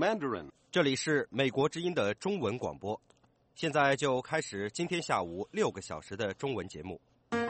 Mandarin. 这里是美国之音的中文广播，现在就开始今天下午6个小时的中文节目。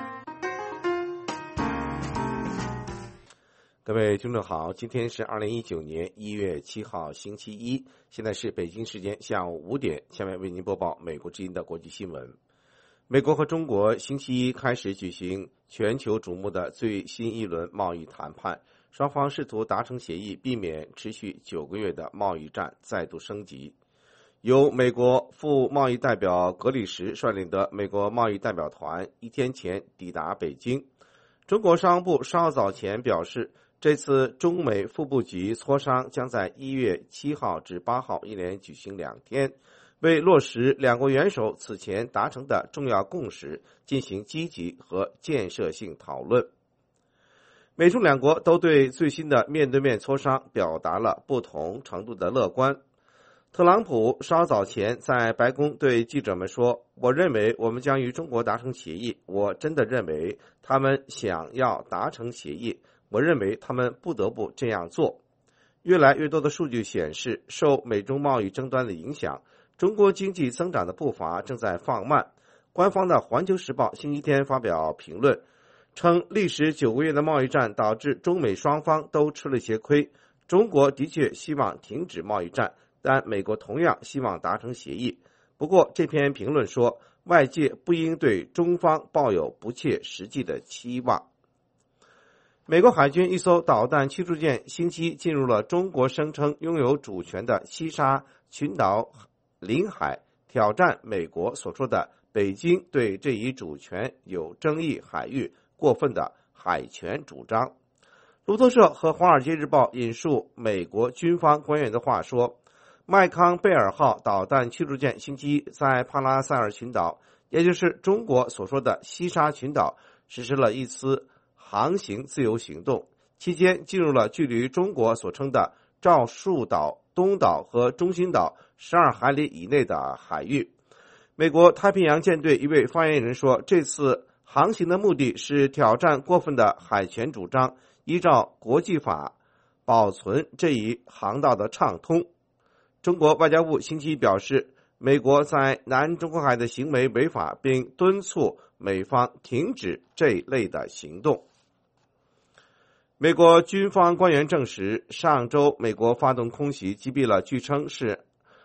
各位听众好，今天是2019年1月7号星期一，现在是北京时间下午5点，下面为您播报美国之音的国际新闻。美国和中国星期一开始举行全球瞩目的最新一轮贸易谈判，双方试图达成协议，避免持续9个月的贸易战再度升级。由美国副贸易代表格里什率领的美国贸易代表团1天前抵达北京。中国商务部稍早前表示，这次中美副部级磋商将在1月7号至8号一连举行2天，为落实两国元首此前达成的重要共识进行积极和建设性讨论。美中两国都对最新的面对面磋商表达了不同程度的乐观。特朗普稍早前在白宫对记者们说，我认为我们将与中国达成协议，我真的认为他们想要达成协议，我认为他们不得不这样做。越来越多的数据显示，受美中贸易争端的影响，中国经济增长的步伐正在放慢。官方的《环球时报》星期天发表评论，称历时9个月的贸易战导致中美双方都吃了些亏。中国的确希望停止贸易战，但美国同样希望达成协议。不过，这篇评论说，外界不应对中方抱有不切实际的期望。美国海军一艘导弹驱逐舰星期一进入了中国声称拥有主权的西沙群岛领海，挑战美国所说的北京对这一主权有争议海域过分的海权主张。路透社和《华尔街日报》引述美国军方官员的话说，麦康贝尔号导弹驱逐舰星期一在帕拉塞尔群岛，也就是中国所说的西沙群岛，实施了一次航行自由行动，期间进入了距离中国所称的赵树岛、东岛和中心岛12海里以内的海域。美国太平洋舰队一位发言人说，这次航行的目的是挑战过分的海权主张，依照国际法保存这一航道的畅通。中国外交部星期一表示，美国在南中国海的行为违法，并敦促美方停止这一类的行动。美国军方官员证实，上周美国发动空袭击毙了据称是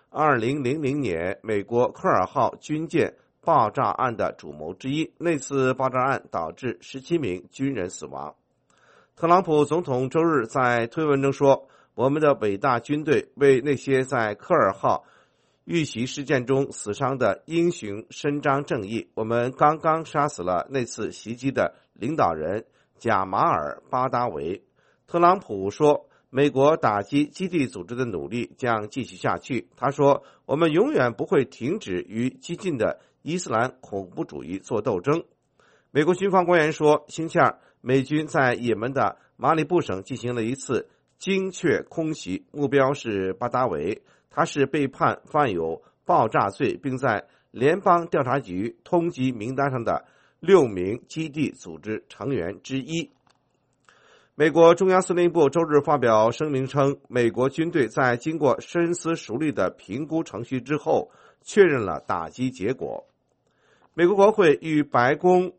2000年美国科尔号军舰爆炸案的主谋之一。那次爆炸案导致17名军人死亡。特朗普总统周日在推文中说，我们的伟大军队为那些在科尔号遇袭事件中死伤的英雄伸张正义。我们刚刚杀死了那次袭击的领导人贾马尔·巴达维。特朗普说，美国打击基地组织的努力将继续下去。他说，我们永远不会停止与激进的伊斯兰恐怖主义做斗争。美国军方官员说，星期二，美军在也门的马里布省进行了一次精确空袭，目标是巴达维。他是被判犯有爆炸罪，并在联邦调查局通缉名单上的6名基地组织成员之一。美国中央司令部周日发表声明称，美国军队在经过深思熟虑的评估程序之后，确认了打击结果。美国国会与白宫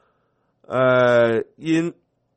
因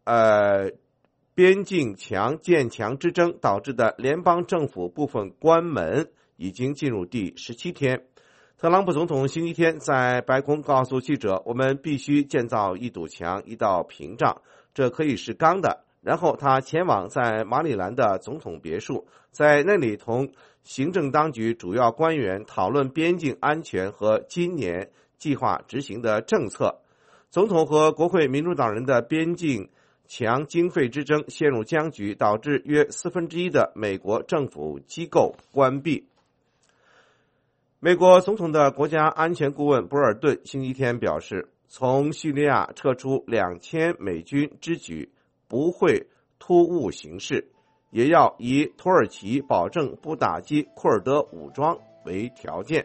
边境建墙之争导致的联邦政府部分关门已经进入第17天。特朗普总统星期天在白宫告诉记者，我们必须建造一堵墙，一道屏障，这可以是钢的。然后他前往在马里兰的总统别墅，在那里同行政当局主要官员讨论边境安全和今年计划执行的政策。总统和国会民主党人的边境墙经费之争陷入僵局，导致约1/4的美国政府机构关闭。美国总统的国家安全顾问博尔顿星期天表示，从叙利亚撤出2000美军之举不会突兀形势，也要以土耳其保证不打击库尔德武装为条件。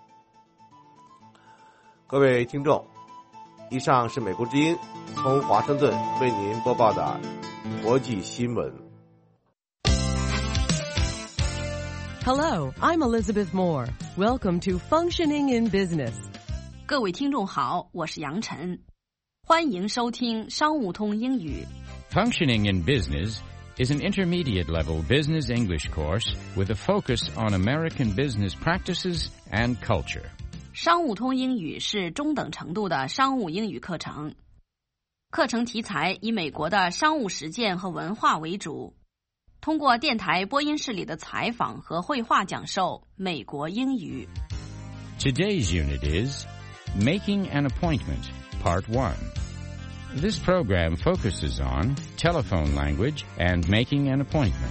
各位听众，以上是美国之音从华盛顿为您播报的国际新闻。 Hello, I'm Elizabeth Moore. Welcome to Functioning in Business. 各位听众好，我是杨晨，欢迎收听商务通英语。 Functioning in Business is an intermediate-level business English course with a focus on American business practices and culture. 商务通英语是中等程度的商务英语课程，课程题材以美国的商务实践和文化为主，通过电台播音室里的采访和绘画讲授美国英语。 Today's unit is Making an Appointment, Part 1. This program focuses on telephone language and making an appointment.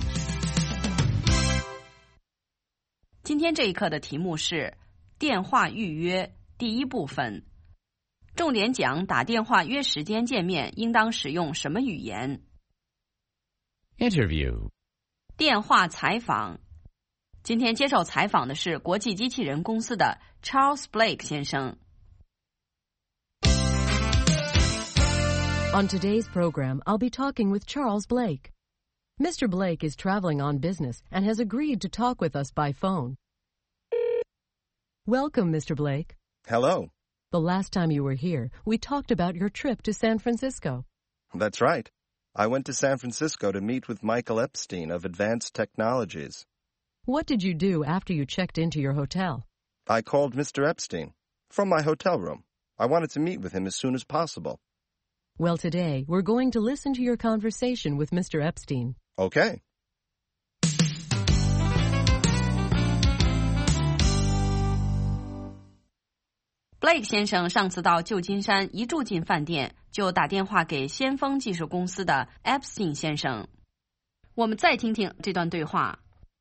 今天这一课的题目是电话预约第一部分，重点讲打电话约时间见面应当使用什么语言。 Interview. 电话采访。今天接受采访的是国际机器人公司的 Charles Blake 先生。 On today's program, I'll be talking with Charles Blake. Mr. Blake is traveling on business and has agreed to talk with us by phone. Welcome, Mr. Blake. Hello. The last time you were here, we talked about your trip to San Francisco. That's right. I went to San Francisco to meet with Michael Epstein of Advanced Technologies. What did you do after you checked into your hotel? I called Mr. Epstein from my hotel room. I wanted to meet with him as soon as possible. Well, today, we're going to listen to your conversation with Mr. Epstein. Okay. Blake 先生上次到旧金山一住进饭店，就打电话给先锋技术公司的 Epstein 先生。我们再听听这段对话。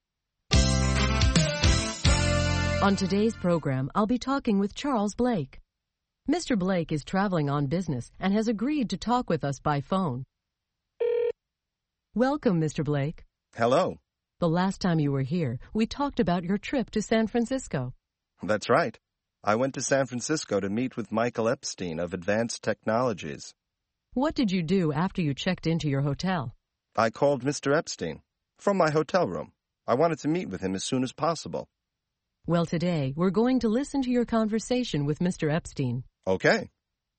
On today's program, I'll be talking with Charles Blake. Mr. Blake is traveling on business and has agreed to talk with us by phone. Welcome, Mr. Blake. Hello. The last time you were here, we talked about your trip to San Francisco. That's right. I went to San Francisco to meet with Michael Epstein of Advanced Technologies. What did you do after you checked into your hotel? I called Mr. Epstein from my hotel room. I wanted to meet with him as soon as possible. Well, today, we're going to listen to your conversation with Mr. Epstein. Okay.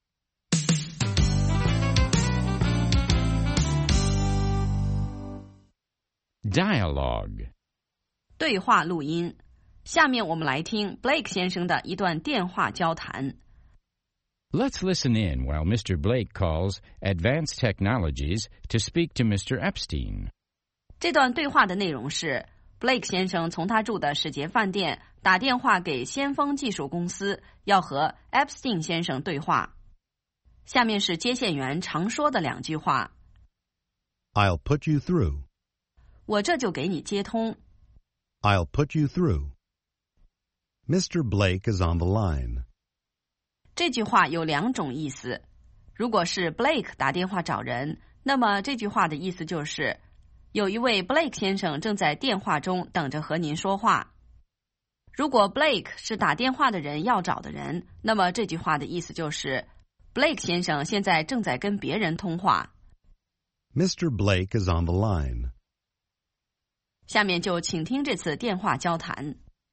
Dialogue. 对话录音。下面我们来听 Blake 先生的一段电话交谈。 Let's listen in while Mr. Blake calls Advanced Technologies to speak to Mr. Epstein. 这段对话的内容是 Blake 先生从他住的世杰饭店打电话给先锋技术公司，要和 Epstein 先生对话。下面是接线员常说的两句话。 I'll put you through. 我这就给你接通。 I'll put you through. Mr. Blake is on the line. 这句话有两种意思。如果是 Blake 打电话找人，那么这句话的意思就是有一位 Blake 先生正在电话中等着和您说话。如果 Blake 是打电话的人要找的人，那么这句话的意思就是Blake 先生现在正在跟别人通话。 Mr. Blake is on the line. 下面就请听这次电话交谈。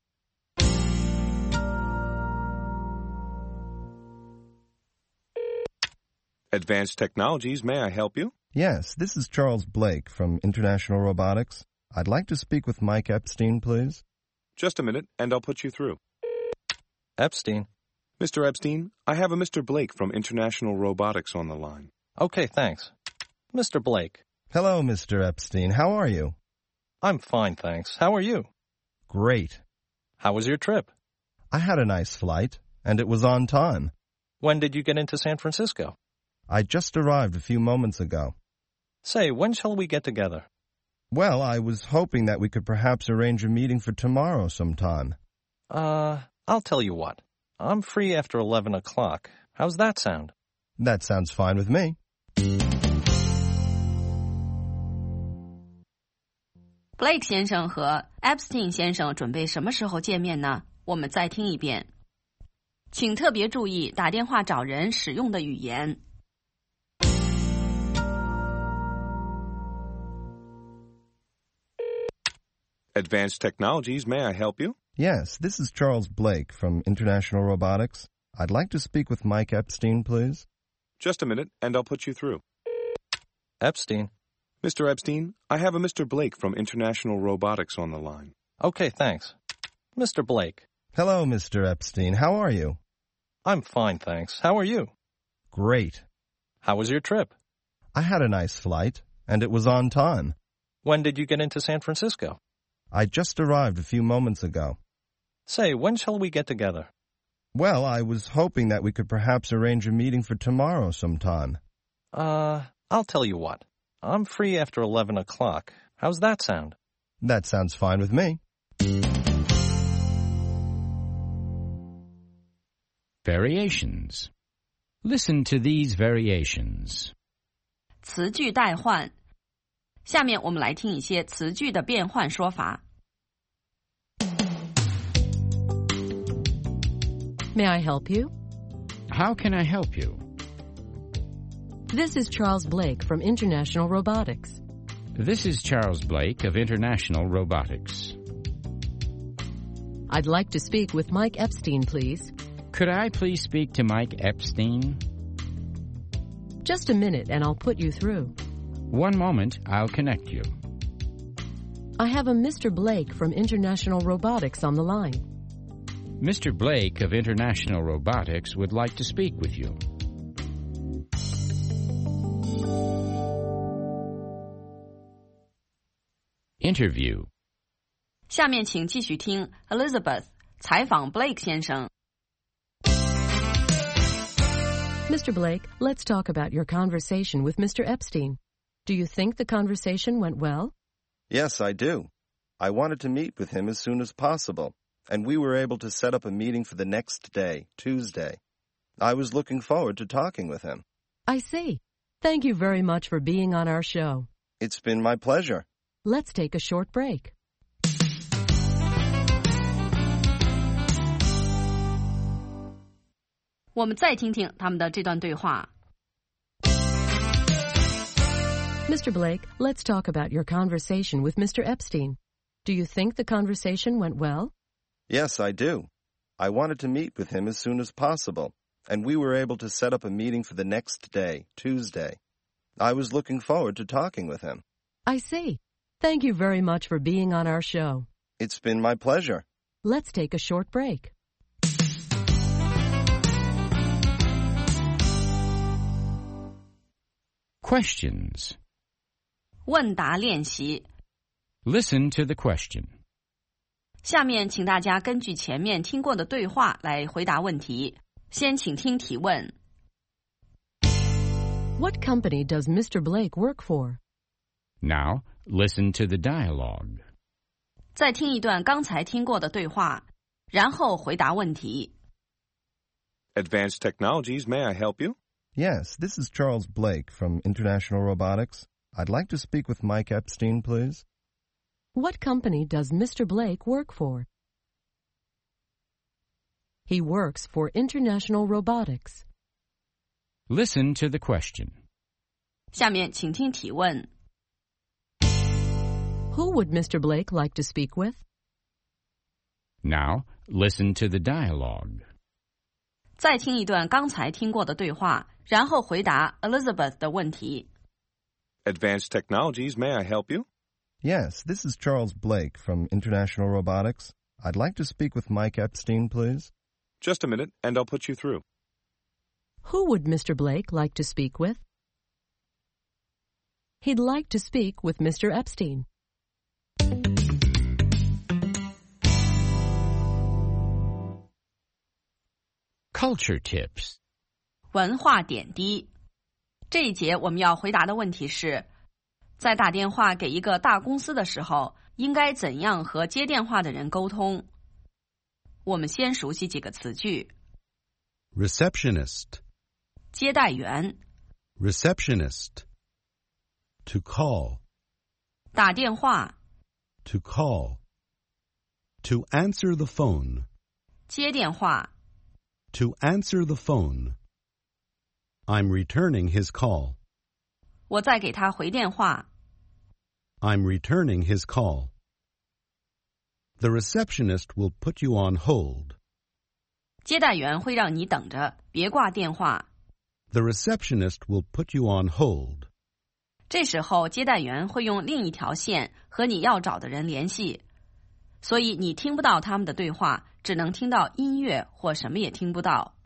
Advanced Technologies, may I help you? Yes, this is Charles Blake from International Robotics. I'd like to speak with Mike Epstein, please. Just a minute, and I'll put you through. Epstein. Mr. Epstein, I have a Mr. Blake from International Robotics on the line. Okay, thanks. Mr. Blake. Hello, Mr. Epstein. How are you? I'm fine, thanks. How are you? Great. How was your trip? I had a nice flight, and it was on time. When did you get into San Francisco? I just arrived a few moments ago. Say, when shall we get together? Well, I was hoping that we could perhaps arrange a meeting for tomorrow sometime. I'll tell you what. I'm free after 11 o'clock. How's that sound? That sounds fine with me. Blake 先生和 Epstein 先生准备什么时候见面呢？我们再听一遍。请特别注意打电话找人使用的语言。 Advanced Technologies, may I help you? Yes, this is Charles Blake from International Robotics. I'd like to speak with Mike Epstein, please. Just a minute, and I'll put you through. Epstein. Mr. Epstein, I have a Mr. Blake from International Robotics on the line. Okay, thanks. Mr. Blake. Hello, Mr. Epstein. How are you? I'm fine, thanks. How are you? Great. How was your trip? I had a nice flight, and it was on time. When did you get into San Francisco? I just arrived a few moments ago. Say, when shall we get together? Well, I was hoping that we could perhaps arrange a meeting for tomorrow sometime. I'll tell you what. I'm free after 11 o'clock. How's that sound? That sounds fine with me. Variations. Listen to these variations. 词句代换。下面我们来听一些词句的变换说法。 May I help you? How can I help you? This is Charles Blake from International Robotics. This is Charles Blake of International Robotics. I'd like to speak with Mike Epstein, please. Could I please speak to Mike Epstein? Just a minute and I'll put you through. One moment, I'll connect you. I have a Mr. Blake from International Robotics on the line. Mr. Blake of International Robotics would like to speak with you. Interview. 下面请继续听 Elizabeth 采访 Blake 先生。 Mr. Blake, let's talk about your conversation with Mr. Epstein. Do you think the conversation went well? Yes, I do. I wanted to meet with him as soon as possible, and we were able to set up a meeting for the next day, Tuesday. I was looking forward to talking with him. I see. Thank you very much for being on our show. It's been my pleasure. Let's take a short break. "我们再听听他们的这段对话。 Mr. Blake, let's talk about your conversation with Mr. Epstein. Do you think the conversation went well? Yes, I do. I wanted to meet with him as soon as possible, and we were able to set up a meeting for the next day, Tuesday. I was looking forward to talking with him. I see. Thank you very much for being on our show. It's been my pleasure. Let's take a short break. ？Questions. 问答练习。 Listen to the question. 下面请大家根据前面听过的对话来回答问题。先请听提问。 What company does Mr. Blake work for? Now, listen to the dialogue. 再听一段刚才听过的对话，然后回答问题。 Advanced Technologies, may I help you? Yes, this is Charles Blake from International Robotics. I'd like to speak with Mike Epstein, please. What company does Mr. Blake work for? He works for International Robotics. Listen to the question. 下面请听提问。 Who would Mr. Blake like to speak with? Now, listen to the dialogue. 再听一段刚才听过的对话，然后回答 Elizabeth 的问题。 Advanced Technologies, may I help you? Yes, this is Charles Blake from International Robotics. I'd like to speak with Mike Epstein, please. Just a minute, and I'll put you through. Who would Mr. Blake like to speak with? He'd like to speak with Mr. Epstein. Culture tips. 文化点滴。这一节我们要回答的问题是，在打电话给一个大公司的时候，应该怎样和接电话的人沟通？我们先熟悉几个词句。 Receptionist. 接待员。 Receptionist. To call. 打电话。 To call. To answer the phone. 接电话。 To answer the phone. I'm returning his call. 我在给他回电话。 I'm returning his call. The receptionist will put you on hold. 接待员会让你等着，别挂电话。 The receptionist will put you on hold. 这时候，接待员会用另一条线和你要找的人联系，所以你听不到他们的对话，只能听到音乐或什么也听不到。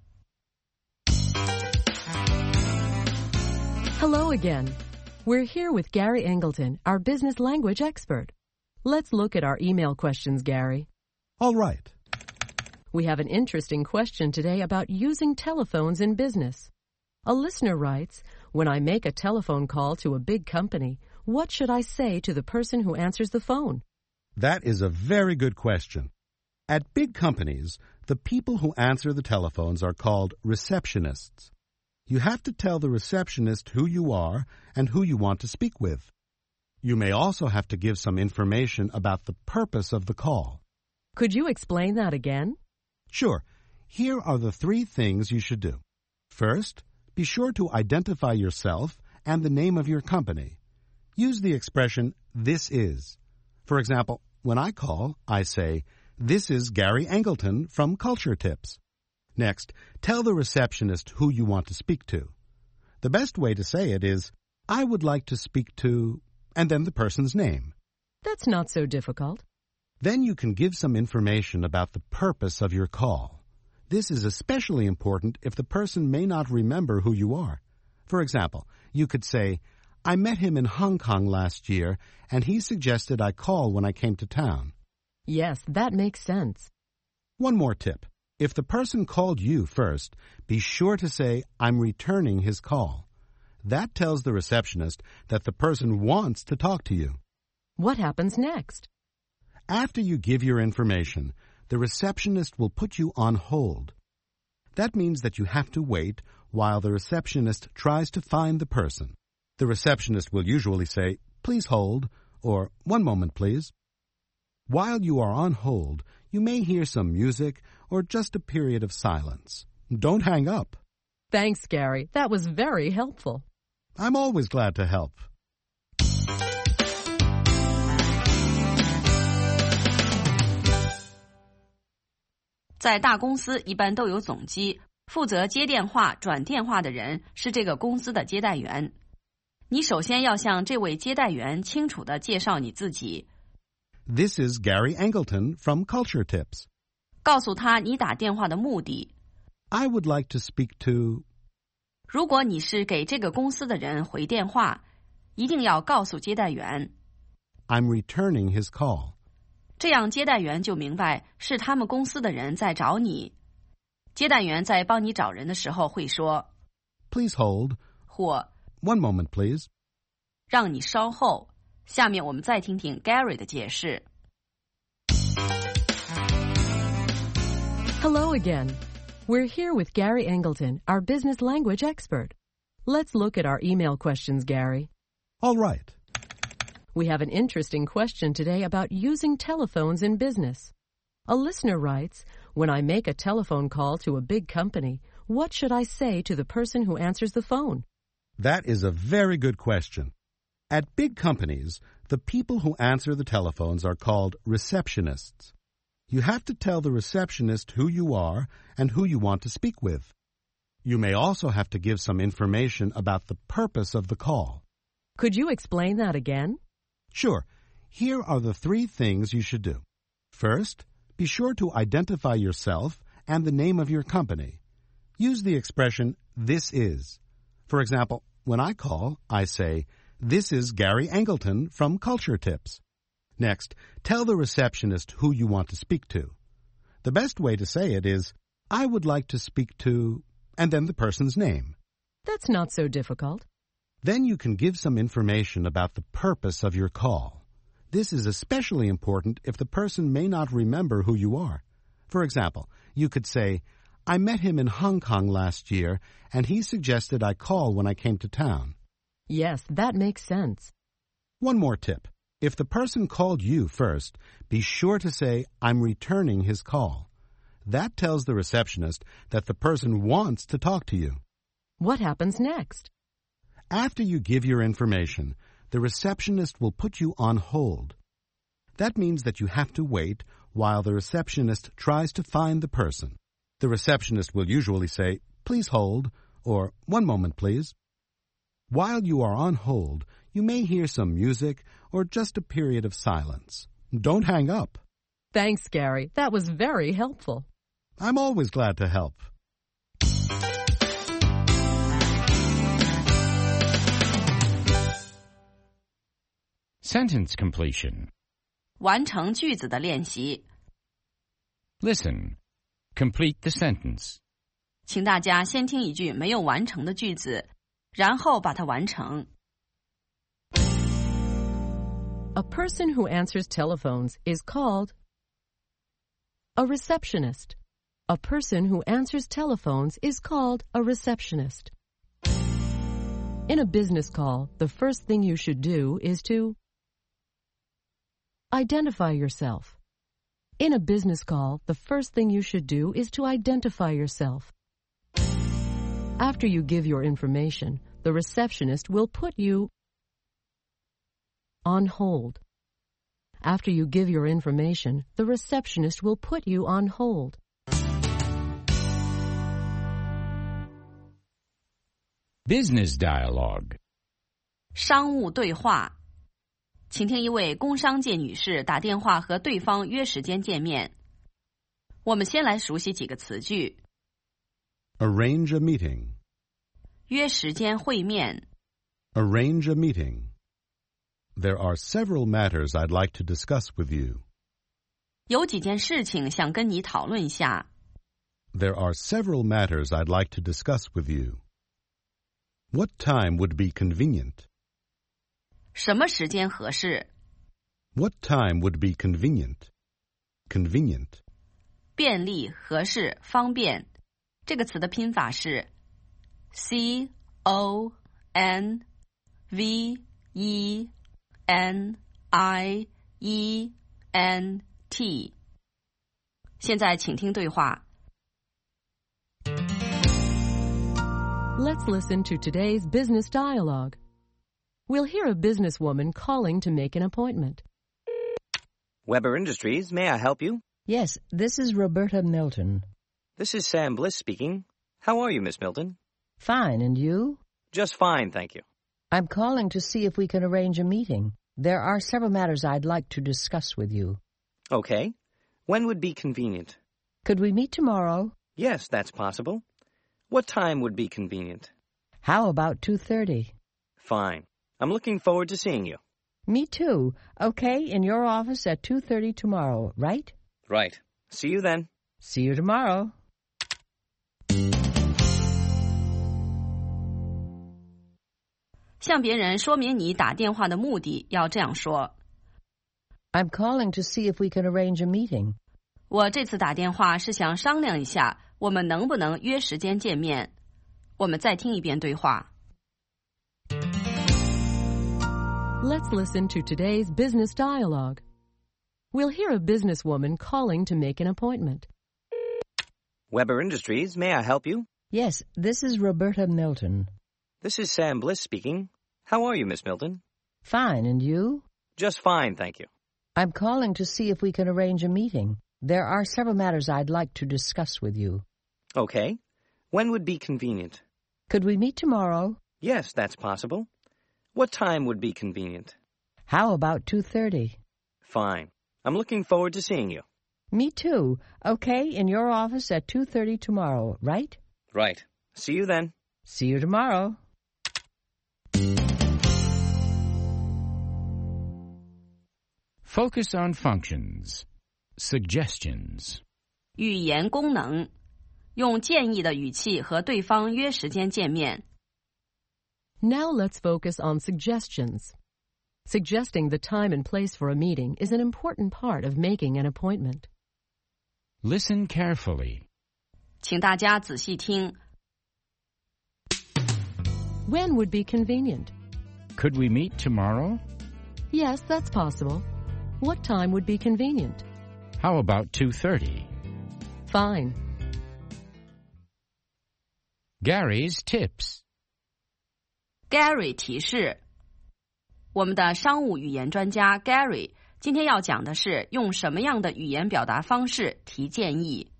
Hello again. We're here with Gary Angleton, our business language expert. Let's look at our email questions, Gary. All right. We have an interesting question today about using telephones in business. A listener writes, when I make a telephone call to a big company, what should I say to the person who answers the phone? That is a very good question. At big companies, the people who answer the telephones are called receptionists. You have to tell the receptionist who you are and who you want to speak with. You may also have to give some information about the purpose of the call. Could you explain that again? Sure. Here are the 3 things you should do. First, be sure to identify yourself and the name of your company. Use the expression, this is. For example, when I call, I say, this is Gary Angleton from Culture Tips. Next, tell the receptionist who you want to speak to. The best way to say it is, I would like to speak to, and then the person's name. That's not so difficult. Then you can give some information about the purpose of your call. This is especially important if the person may not remember who you are. For example, you could say, I met him in Hong Kong last year, and he suggested I call when I came to town. Yes, that makes sense. One more tip. If the person called you first, be sure to say, I'm returning his call. That tells the receptionist that the person wants to talk to you. What happens next? After you give your information, the receptionist will put you on hold. That means that you have to wait while the receptionist tries to find the person. The receptionist will usually say, please hold, or 1 moment, please. While you are on hold, you may hear some music or just a period of silence. Don't hang up. Thanks, Gary. That was very helpful. I'm always glad to help. 在大公司一般都有总机，负责接电话、转电话的人是这个公司的接待员。你首先要向这位接待员清楚地介绍你自己。 This is Gary Angleton from Culture Tips. 告诉他你打电话的目的。 I would like to speak to... 如果你是给这个公司的人回电话，一定要告诉接待员。 I'm returning his call. 这样接待员就明白是他们公司的人在找你。接待员在帮你找人的时候会说 Please hold. 或 1 moment, please. 让你稍后。下面我们再听听 Gary 的解释。 Hello again. We're here with Gary Angleton, our business language expert. Let's look at our email questions, Gary. All right. We have an interesting question today about using telephones in business. A listener writes, when I make a telephone call to a big company, what should I say to the person who answers the phone? That is a very good question. At big companies, the people who answer the telephones are called receptionists. You have to tell the receptionist who you are and who you want to speak with. You may also have to give some information about the purpose of the call. Could you explain that again? Sure. Here are the 3 things you should do. First, be sure to identify yourself and the name of your company. Use the expression, this is. For example, when I call, I say, this is Gary Angleton from Culture Tips. Next, tell the receptionist who you want to speak to. The best way to say it is, I would like to speak to, and then the person's name. That's not so difficult. Then you can give some information about the purpose of your call. This is especially important if the person may not remember who you are. For example, you could say, I met him in Hong Kong last year, and he suggested I call when I came to town. Yes, that makes sense. One more tip. If the person called you first, be sure to say, I'm returning his call. That tells the receptionist that the person wants to talk to you. What happens next? After you give your information, the receptionist will put you on hold. That means that you have to wait while the receptionist tries to find the person. The receptionist will usually say, "Please hold," or "One moment, please." While you are on hold, you may hear some music or just a period of silence. Don't hang up. Thanks, Gary. That was very helpful. I'm always glad to help. Sentence completion. 完成句子的练习。 Listen. Complete the sentence. 请大家先听一句没有完成的句子，然后把它完成。 A person who answers telephones is called a receptionist. A person who answers telephones is called a receptionist. In a business call, the first thing you should do is to identify yourself. In a business call, the first thing you should do is to identify yourself. After you give your information, the receptionist will put you on hold. After you give your information, the receptionist will put you on hold. Business dialogue. 商务对话。请听一位工商界女士打电话和对方约时间见面。我们先来熟悉几个词句。 Arrange a meeting. 约时间会面。 Arrange a meeting. There are several matters I'd like to discuss with you. 有几件事情想跟你讨论一下。 There are several matters I'd like to discuss with you. What time would be convenient? 什么时间合适？ What time would be convenient? Convenient. 便利、合适、方便。这个词的拼法是 CONVENIENT。现在请听对话。 Let's listen to today's business dialogue. We'll hear a businesswoman calling to make an appointment. Weber Industries, may I help you? Yes, this is Roberta Milton. This is Sam Bliss speaking. How are you, Miss Milton? Fine, and you? Just fine, thank you. I'm calling to see if we can arrange a meeting. There are several matters I'd like to discuss with you. Okay. When would be convenient? Could we meet tomorrow? Yes, that's possible. What time would be convenient? How about 2:30? Fine. I'm looking forward to seeing you. Me too. Okay, in your office at 2:30 tomorrow, right? Right. See you then. See you tomorrow. 向别人说明你打电话的目的，要这样说。 I'm calling to see if we can arrange a meeting. 我这次打电话是想商量一下，我们能不能约时间见面。我们再听一遍对话。 Let's listen to today's business dialogue. We'll hear a businesswoman calling to make an appointment. Weber Industries, may I help you? Yes, this is Roberta Milton. This is Sam Bliss speaking. How are you, Miss Milton? Fine, and you? Just fine, thank you. I'm calling to see if we can arrange a meeting. There are several matters I'd like to discuss with you. Okay. When would be convenient? Could we meet tomorrow? Yes, that's possible. What time would be convenient? How about 2:30? Fine. I'm looking forward to seeing you. Me too. Okay, in your office at 2:30 tomorrow, right? Right. See you then. See you tomorrow. Focus on functions. Suggestions. 语言功能，用建议的语气和对方约时间见面。 Now let's focus on suggestions. Suggesting the time and place for a meeting is an important part of making an appointment. Listen carefully. 请大家仔细听。 When would be convenient? Could we meet tomorrow? Yes, that's possible. What time would be convenient? How about 2:30? Fine. Gary's tips. Gary 提示，我们的商务语言专家 Gary 今天要讲的是用什么样的语言表达方式提建议。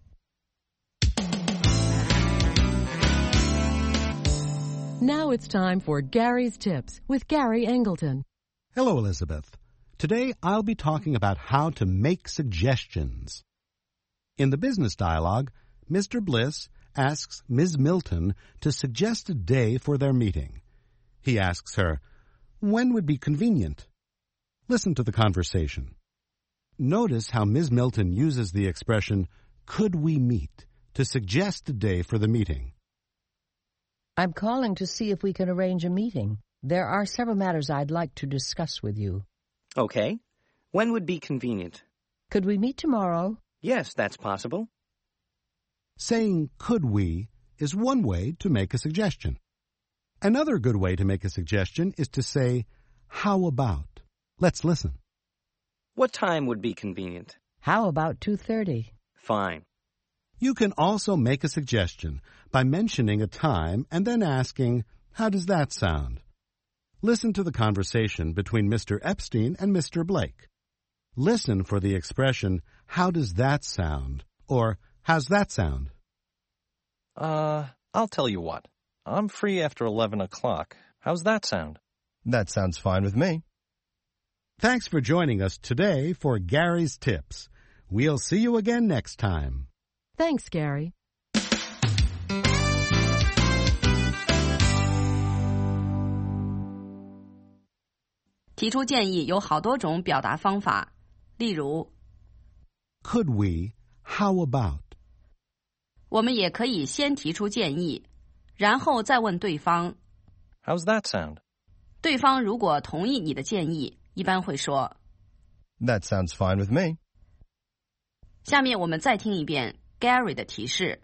Now it's time for Gary's Tips with Gary Angleton. Hello, Elizabeth. Today I'll be talking about how to make suggestions. In the business dialogue, Mr. Bliss asks Ms. Milton to suggest a day for their meeting. He asks her, when would be convenient? Listen to the conversation. Notice how Ms. Milton uses the expression, could we meet, to suggest a day for the meeting. I'm calling to see if we can arrange a meeting. There are several matters I'd like to discuss with you. Okay. When would be convenient? Could we meet tomorrow? Yes, that's possible. Saying could we is one way to make a suggestion. Another good way to make a suggestion is to say, how about? Let's listen. What time would be convenient? How about 2:30? Fine. You can also make a suggestion by mentioning a time and then asking, how does that sound? Listen to the conversation between Mr. Epstein and Mr. Blake. Listen for the expression, how does that sound? Or, how's that sound? I'll tell you what. I'm free after 11 o'clock. How's that sound? That sounds fine with me. Thanks for joining us today for Gary's Tips. We'll see you again next time. Thanks, Gary. 提出建议有好多种表达方法，例如 Could we? How about? 我们也可以先提出建议，然后再问对方。 How's that sound? 对方如果同意你的建议，一般会说 That sounds fine with me. 下面我们再听一遍 Gary 的提示。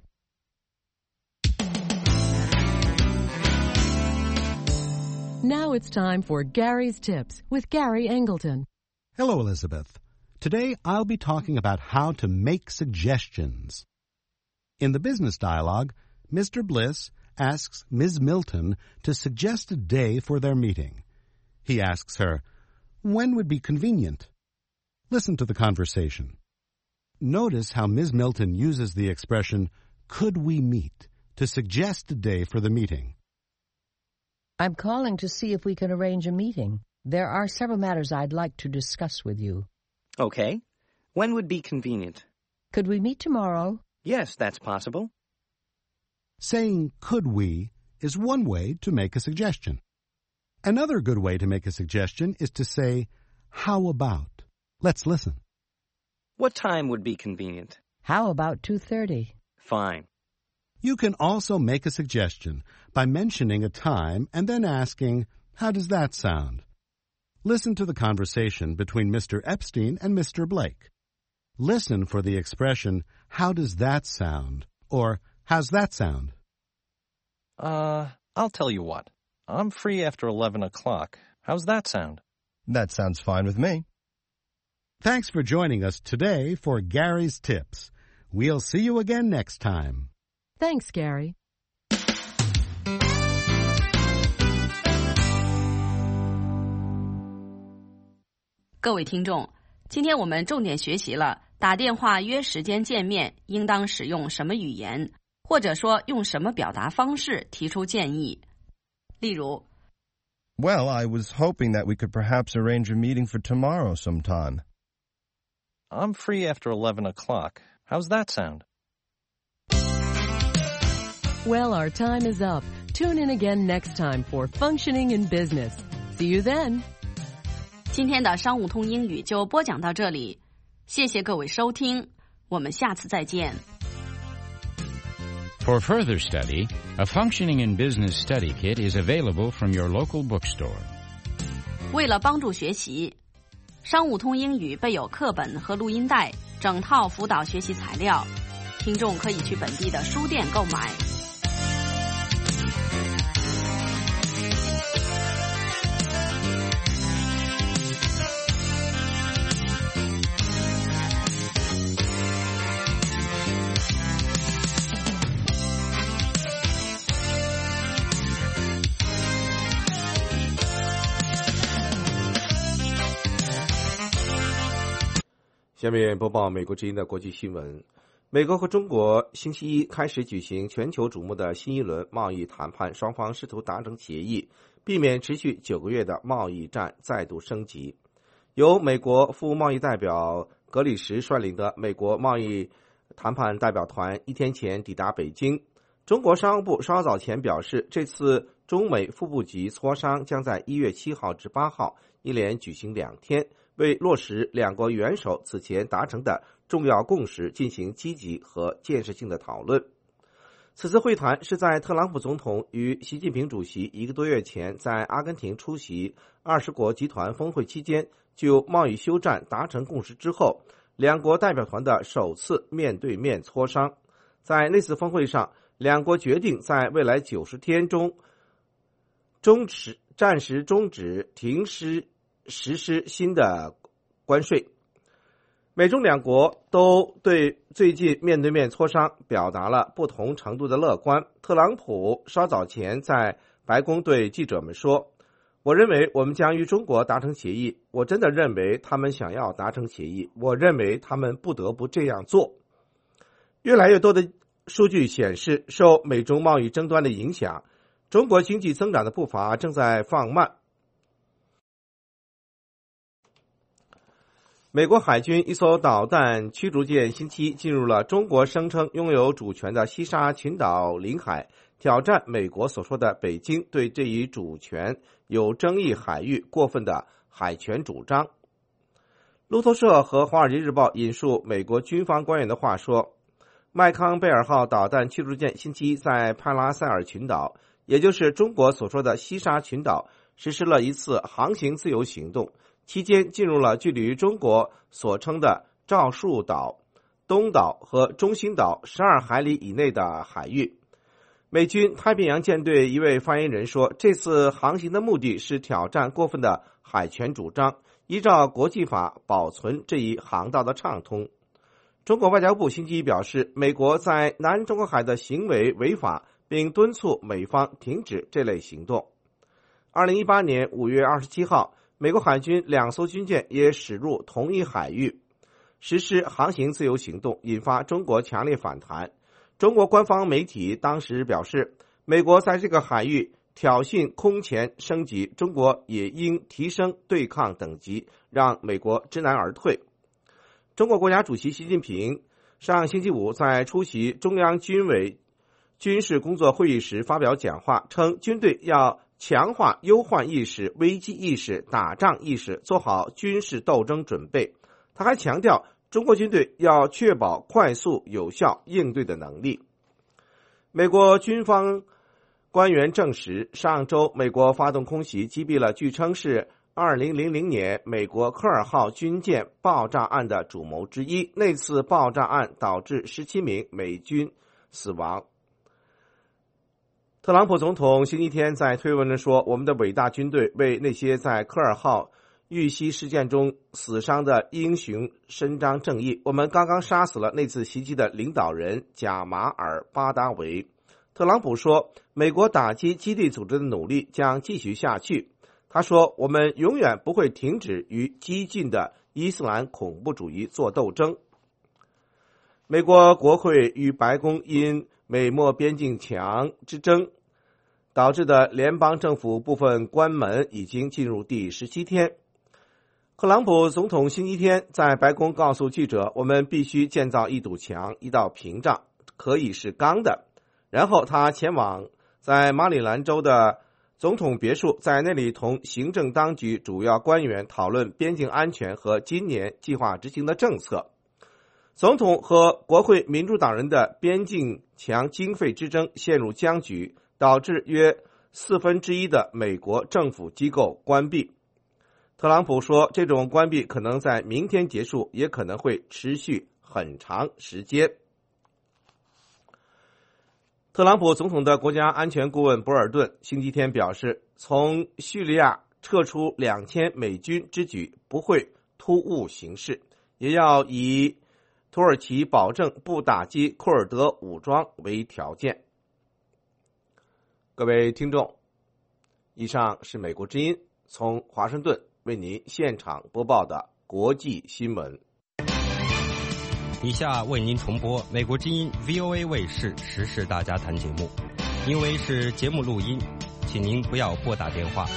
Now it's time for Gary's Tips with Gary Angleton. Hello, Elizabeth. Today I'll be talking about how to make suggestions. In the business dialogue, Mr. Bliss asks Ms. Milton to suggest a day for their meeting. He asks her, when would be convenient? Listen to the conversation. Notice how Ms. Milton uses the expression, could we meet, to suggest a day for the meeting. I'm calling to see if we can arrange a meeting. There are several matters I'd like to discuss with you. Okay. When would be convenient? Could we meet tomorrow? Yes, that's possible. Saying could we is one way to make a suggestion. Another good way to make a suggestion is to say, how about? Let's listen. What time would be convenient? How about 2:30? Fine. You can also make a suggestion by mentioning a time and then asking, how does that sound? Listen to the conversation between Mr. Epstein and Mr. Blake. Listen for the expression, how does that sound? Or, how's that sound? I'll tell you what. I'm free after 11 o'clock. How's that sound? That sounds fine with me. Thanks for joining us today for Gary's Tips. We'll see you again next time. Thanks, Gary. 各位听众，今天我们重点学习了打电话约时间见面应当使用什么语言，或者说用什么表达方式提出建议。例如 Well, I was hoping that we could perhaps arrange a meeting for tomorrow sometime. I'm free after 11 o'clock. How's that sound? Well, our time is up. Tune in again next time for Functioning in Business. See you then. 今天的商务通英语就播讲到这里，谢谢各位收听，我们下次再见。 For further study, a Functioning in Business study kit is available from your local bookstore. 为了帮助学习，商务通英语备有课本和录音带，整套辅导学习材料，听众可以去本地的书店购买。 下面播报美国之音的国际新闻。美国和中国星期一开始举行全球瞩目的新一轮贸易谈判，双方试图达成协议，避免持续9个月的贸易战再度升级。由美国副贸易代表格里什率领的美国贸易谈判代表团1天前抵达北京。中国商务部稍早前表示，这次中美副部级磋商将在1月7号至8号一连举行2天，为落实两国元首此前达成的重要共识进行积极和建设性的讨论。此次会谈是在特朗普总统与习近平主席1个多月前在阿根廷出席20国集团峰会期间就贸易休战达成共识之后，两国代表团的首次面对面磋商。在那次峰会上，两国决定在未来90天中暂时终止实施新的关税。美中两国都对最近面对面磋商表达了不同程度的乐观。特朗普稍早前在白宫对记者们说，我认为我们将与中国达成协议，我真的认为他们想要达成协议，我认为他们不得不这样做。越来越多的数据显示，受美中贸易争端的影响，中国经济增长的步伐正在放慢。美国海军一艘导弹驱逐舰星期一进入了中国声称拥有主权的西沙群岛领海，挑战美国所说的北京对这一主权有争议海域过分的海权主张。路透社和华尔街日报引述美国军方官员的话说，麦康贝尔号导弹驱逐舰星期一在帕拉塞尔群岛，也就是中国所说的西沙群岛，实施了一次航行自由行动，期间进入了距离中国所称的赵树岛、东岛和中兴岛12海里以内的海域。美军太平洋舰队一位发言人说，这次航行的目的是挑战过分的海权主张，依照国际法保存这一航道的畅通。中国外交部星期一表示，美国在南中国海的行为违法，并敦促美方停止这类行动。2018年5月27号，美国海军2艘军舰也驶入同一海域，实施航行自由行动，引发中国强烈反弹。中国官方媒体当时表示，美国在这个海域挑衅空前升级，中国也应提升对抗等级，让美国知难而退。中国国家主席习近平上星期五在出席中央军委军事工作会议时发表讲话，称军队要强化忧患意识、危机意识、打仗意识，做好军事斗争准备。他还强调，中国军队要确保快速有效应对的能力。美国军方官员证实，上周美国发动空袭，击毙了据称是2000年美国科尔号军舰爆炸案的主谋之一。那次爆炸案导致17名美军死亡。特朗普总统星期天在推文中说，我们的伟大军队为那些在科尔号遇袭事件中死伤的英雄伸张正义。我们刚刚杀死了那次袭击的领导人贾马尔·巴达维。特朗普说，美国打击基地组织的努力将继续下去。他说，我们永远不会停止与激进的伊斯兰恐怖主义做斗争。美国国会与白宫因美墨边境墙之争导致的联邦政府部分关门已经进入第17天。特朗普总统星期天在白宫告诉记者，我们必须建造一堵墙，一道屏障，可以是钢的。然后他前往在马里兰州的总统别墅，在那里同行政当局主要官员讨论边境安全和今年计划执行的政策。总统和国会民主党人的边境墙经费之争陷入僵局，导致约1/4的美国政府机构关闭。特朗普说，这种关闭可能在明天结束，也可能会持续很长时间。特朗普总统的国家安全顾问博尔顿星期天表示，从叙利亚撤出2000美军之举不会突兀行事，也要以土耳其保证不打击库尔德武装为条件。各位听众，以上是美国之音从华盛顿为您现场播报的国际新闻。 以下为您重播美国之音 VOA 卫视时事大家谈节目，因为是节目录音，请您不要拨打电话。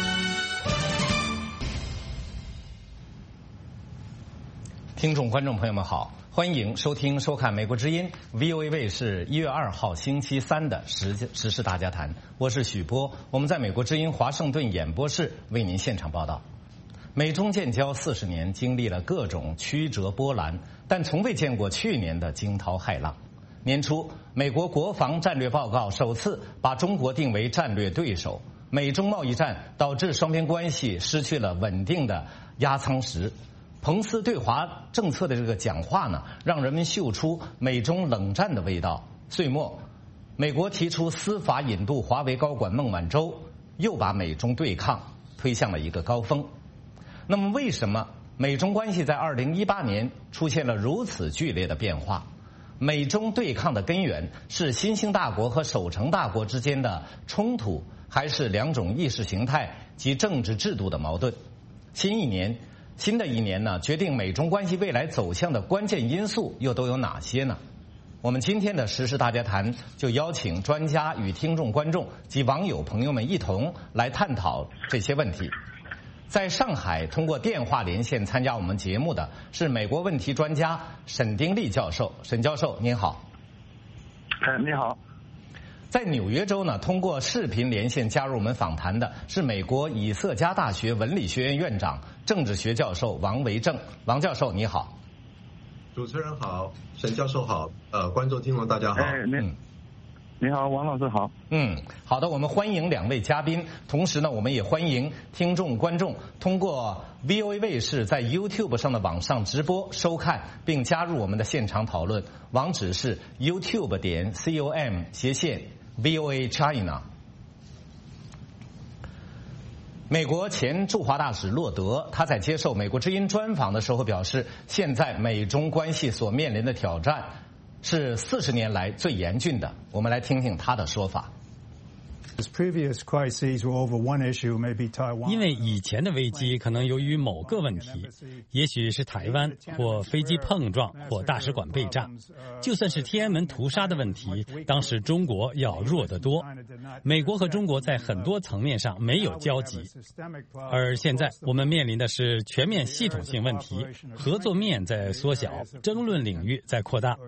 听众观众朋友们好，欢迎收听收看美国之音 VOA 卫视1月2号星期三的时事大家谈，我是许波，我们在美国之音华盛顿演播室为您现场报道。美中建交40年，经历了各种曲折波澜，但从未见过去年的惊涛骇浪。年初，美国国防战略报告首次把中国定为战略对手，美中贸易战导致双边关系失去了稳定的压舱石。彭斯对华政策的这个讲话呢，让人们嗅出美中冷战的味道。岁末，美国提出司法引渡华为高管孟晚舟，又把美中对抗推向了一个高峰。那么，为什么美中关系在2018年出现了如此剧烈的变化？美中对抗的根源是新兴大国和守成大国之间的冲突，还是两种意识形态及政治制度的矛盾？新的一年呢，决定美中关系未来走向的关键因素又都有哪些呢？我们今天的时事大家谈就邀请专家与听众观众及网友朋友们一同来探讨这些问题。在上海通过电话连线参加我们节目的是美国问题专家沈丁立教授。沈教授您好。 你好。 在纽约州呢，通过视频连线加入我们访谈的是美国以瑟加大学文理学院院长、政治学教授王维正。王教授你好。 主持人好，沈教授好，观众听众大家好。 你好，王老师好。 好的，我们欢迎两位嘉宾，同时呢，我们也欢迎听众观众通过 VOA 卫视在 YouTube 上的网上直播收看，并加入我们的现场讨论。网址是 youtube.com/VOA China。美国前驻华大使洛德，他在接受美国之音专访的时候表示，现在美中关系所面临的挑战是40年来最严峻的。我们来听听他的说法。 因为以前的危机可能由于某个问题，也许是台湾或飞机碰撞或大使馆被炸，就算是天安门屠杀的问题，当时中国要弱得多。美国和中国在很多层面上没有交集，而现在我们面临的是全面系统性问题，合作面在缩小，争论领域在扩大。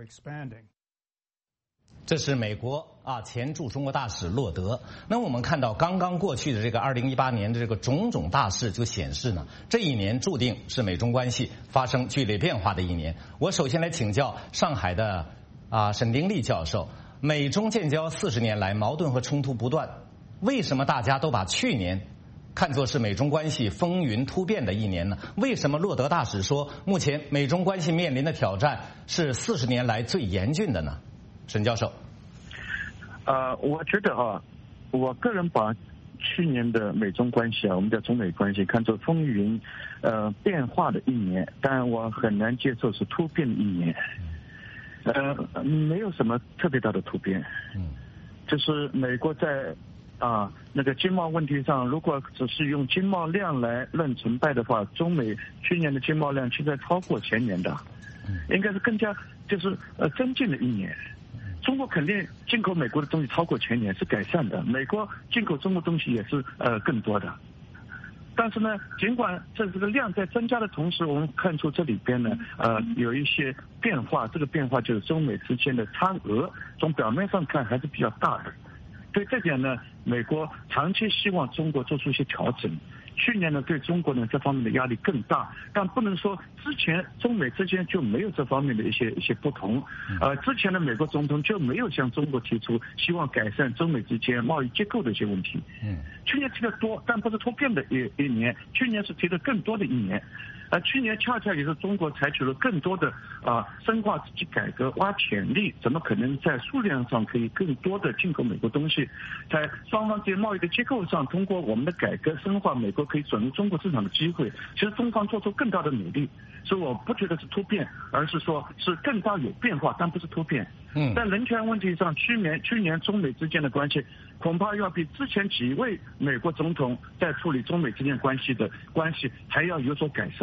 这是美国前驻中国大使洛德。那我们看到刚刚过去的这个2018年的这个种种大事，就显示呢，这一年注定是美中关系发生剧烈变化的一年。我首先来请教上海的沈丁立教授，美中建交40年来，矛盾和冲突不断，为什么大家都把去年看作是美中关系风云突变的一年呢？为什么洛德大使说目前美中关系面临的挑战是40年来最严峻的呢？沈教授。 我觉得我个人把去年的美中关系我们的中美关系看作风云变化的一年，但我很难接受是突变的一年。没有什么特别大的突变。就是美国在那个经贸问题上，如果只是用经贸量来论成败的话，中美去年的经贸量现在超过前年的，应该是更加就是增进的一年。中国肯定进口美国的东西超过前年，是改善的。美国进口中国东西也是更多的。但是呢，尽管这个量在增加的同时，我们看出这里边呢有一些变化。这个变化就是中美之间的差额，从表面上看还是比较大的。对这点呢，美国长期希望中国做出一些调整。去年呢，对中国呢这方面的压力更大，但不能说之前中美之间就没有这方面的一些不同。之前的美国总统就没有向中国提出希望改善中美之间贸易结构的一些问题。去年提的多，但不是突变的一年，去年是提的更多的一年。去年恰恰也是中国采取了更多的深化自己改革、挖潜力，怎么可能在数量上可以更多的进口美国东西？在双方之间贸易的结构上，通过我们的改革深化，美国可以转入中国市场的机会。其实中方做出更大的努力，所以我不觉得是突变，而是说是更大有变化，但不是突变。在人权问题上，去年中美之间的关系恐怕要比之前几位美国总统在处理中美之间关系还要有所改善的。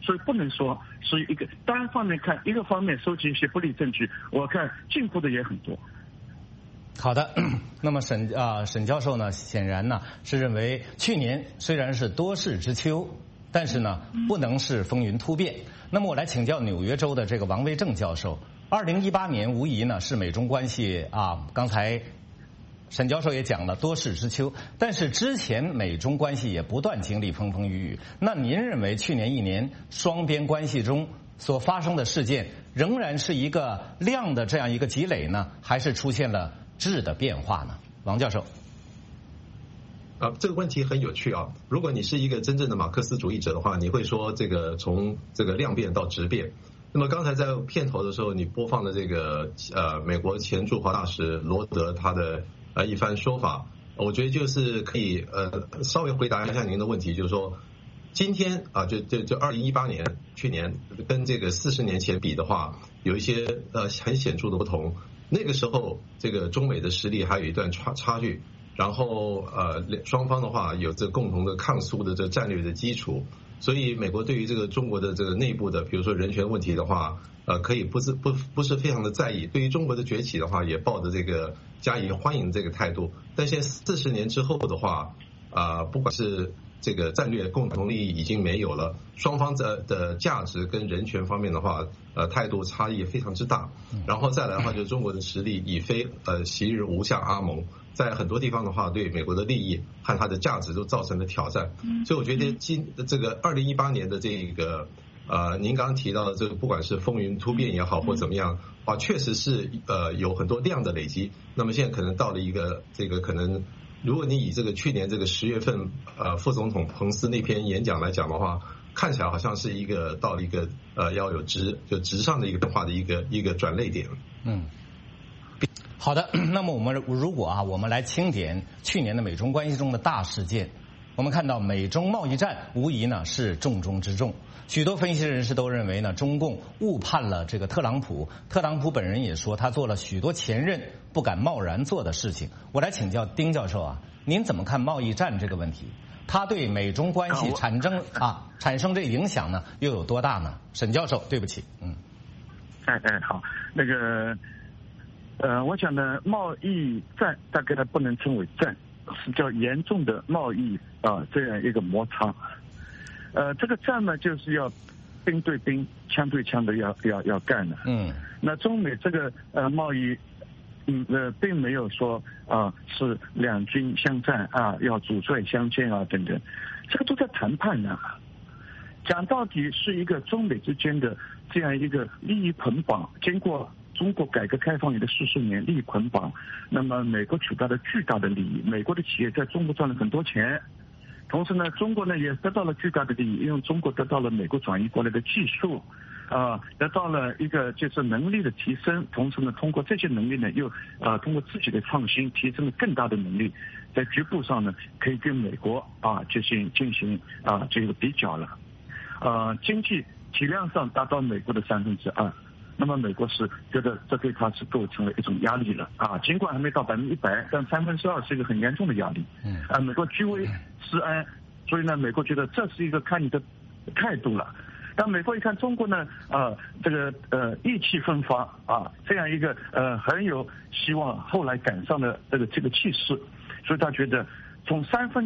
所以不能说是一个单方面看，一个方面收集一些不利证据，我看进步的也很多。 好的，那么沈教授呢，显然呢是认为去年虽然是多事之秋，但是呢不能是风云突变。那么我来请教纽约州的这个王卫正教授，2018年无疑呢是美中关系刚才沈教授也讲了多事之秋，但是之前美中关系也不断经历风风雨雨。那您认为去年一年双边关系中所发生的事件，仍然是一个量的这样一个积累呢，还是出现了质的变化呢？王教授。 这个问题很有趣啊！如果你是一个真正的马克思主义者的话，你会说这个从这个量变到质变。那么刚才在片头的时候，你播放的这个美国前驻华大使罗德他的一番说法，我觉得就是可以稍微回答一下您的问题，就是说今天就2018年去年跟这个40年前比的话，有一些很显著的不同。那个时候这个中美的实力还有一段差距，然后双方的话有着共同的抗苏的这战略的基础，所以美国对于这个中国的这个内部的比如说人权问题的话，可以不是非常的在意，对于中国的崛起的话也抱着这个加以欢迎这个态度。但现在40年之后的话不管是这个战略共同利益已经没有了，双方的价值跟人权方面的话态度差异非常之大。然后再来的话就是中国的实力已非昔日无下阿蒙，在很多地方的话对美国的利益和它的价值都造成了挑战。所以我觉得这个2018年的这个您刚刚提到的这个不管是风云突变也好或怎么样确实是有很多量的累积。那么现在可能到了一个这个可能，如果你以这个去年这个10月份副总统彭斯那篇演讲来讲的话，看起来好像是一个到了一个要有质上的一个变化的一个转捩点。 好的，那么如果我们来清点去年的美中关系中的大事件，我们看到美中贸易战无疑呢是重中之重。许多分析人士都认为呢，中共误判了这个特朗普。特朗普本人也说，他做了许多前任不敢贸然做的事情。我来请教丁教授您怎么看贸易战这个问题？它对美中关系产生这影响呢，又有多大呢？沈教授，对不起， 好，那个我讲的贸易战大概它不能称为战，是叫严重的贸易这样一个摩擦。这个战呢，就是要兵对兵、枪对枪的要干的。那中美这个贸易，并没有说是两军相战要主帅相见等等，这个都在谈判呢。讲到底是一个中美之间的这样一个利益捆绑，经过中国改革开放以来40年利益捆绑，那么美国取得了巨大的利益，美国的企业在中国赚了很多钱。同时呢，中国呢也得到了巨大的利益，因为中国得到了美国转移过来的技术，得到了一个就是能力的提升。同时呢，通过这些能力呢，又通过自己的创新，提升了更大的能力，在局部上呢，可以跟美国进行这个比较了。经济体量上达到美国的2/3。那么美国是觉得这对它是构成了一种压力了尽管还没到100%，但2/3是一个很严重的压力。美国居危思安，所以呢，美国觉得这是一个看你的态度了。但美国一看中国呢，这个意气风发这样一个很有希望后来赶上的这个气势，所以他觉得从2/3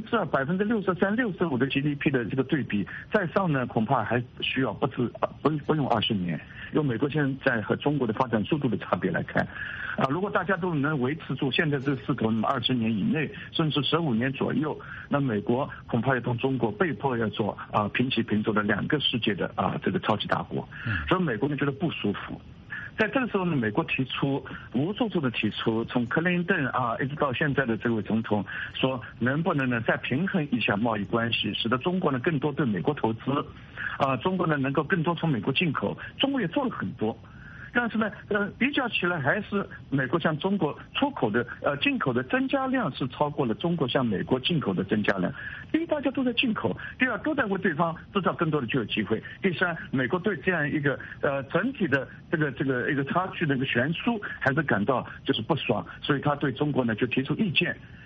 63%、65%的 GDP 的这个对比，再上呢，恐怕还需要不用20年。用美国现在和中国的发展速度的差别来看，如果大家都能维持住现在这个势头，那么20年以内，甚至15年左右，那美国恐怕要同中国被迫要做平起平坐的2个世界的这个超级大国，所以美国人觉得不舒服。在这个时候呢，美国无助的提出，从克林顿一直到现在的这位总统说，能不能呢再平衡一下贸易关系，使得中国呢更多对美国投资，中国呢能够更多从美国进口。中国也做了很多，但是呢，比较起来还是美国向中国进口的增加量是超过了中国向美国进口的增加量。第一，大家都在进口；第二，都在为对方制造更多的就业机会；第三，美国对这样一个整体的这个一个差距的一个悬殊还是感到就是不爽，所以他对中国呢就提出意见。